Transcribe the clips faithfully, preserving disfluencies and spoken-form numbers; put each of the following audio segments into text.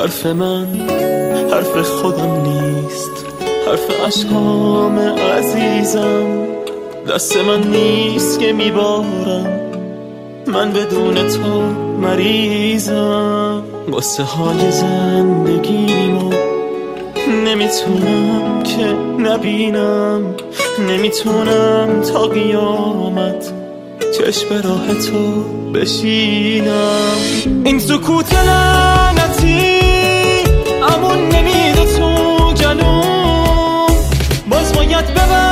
حرف من حرف خودم نیست، حرف عشقام عزیزم. دست من نیست که میبارم، من بدون تو مریضم. قصه های زندگیمو نمیتونم که نبینم، نمیتونم تا قیامت چشم راه تو بشینم. این سکوت لعنتی امون نمیده تو جلوم، باز باید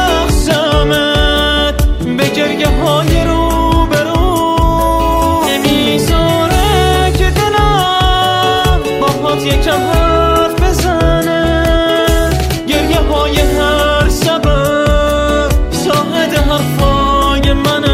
ببخشمت به گریه های رو برو. نمیذاره که دلم باهات یکم حرف بزنه، گریه های هر شبم شاهد حرفای منه.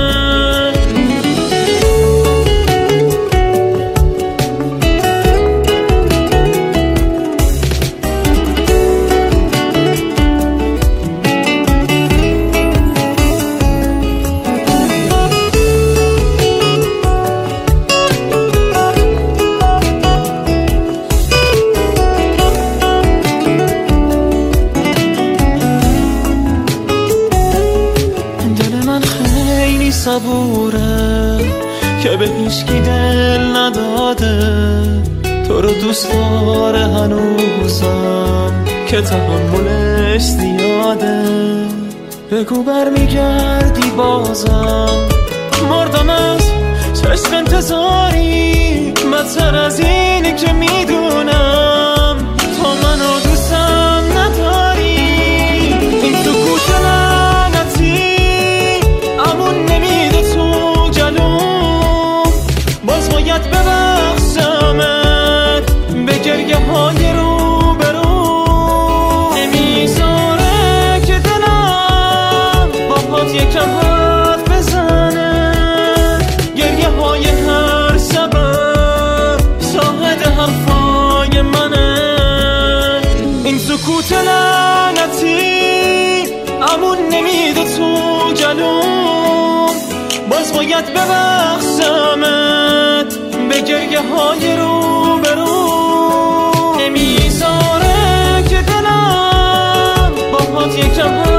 صبوره که به هیچکی دل نداده، تو رو دوست داره هنوزم که تحملش زیاده. بگو برمیگردی بازم، مردم از چشم انتظاری، بدتر از اینی که میدونم تو منو دوستم نداری. این سکوت لعنتی امون نمیده تو جلوم، باز باید ببخشمت به گریه های رو برو. نمیذاره که دلم باهات یکم حرف بزنه، گریه های هر شبم شاهد حرفای منه. این سکوت لعنتی امون نمیده تو جلوم، باز باید ببخشمت به گریه های رو برو. نمیذاره که دلم باهات یکم